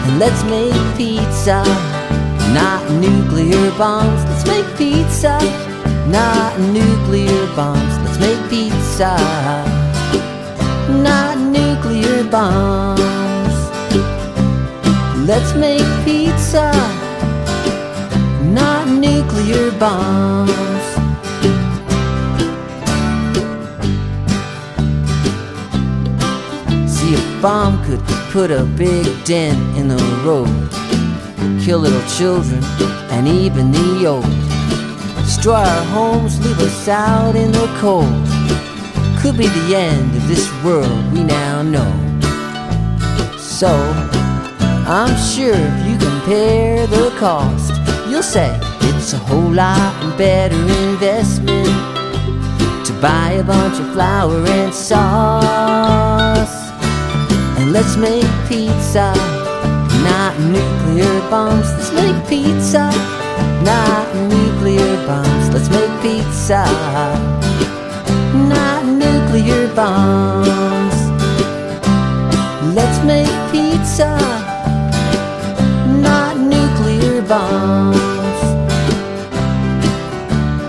Let's make pizza, not nuclear bombs. Let's make pizza, not nuclear bombs. Let's make pizza, not nuclear bombs. Let's make pizza, not nuclear bombs. See, a bomb could put a big dent in the road, kill little children and even the old, destroy our homes, leave us out in the cold. Could be the end of this world we now know. So I'm sure if you compare the cost, you'll say it's a whole lot better investment to buy a bunch of flour and sauce. And let's make pizza, not nuclear bombs. Let's make pizza, not nuclear bombs. Let's make pizza, not nuclear bombs. Let's make pizza, not nuclear bombs.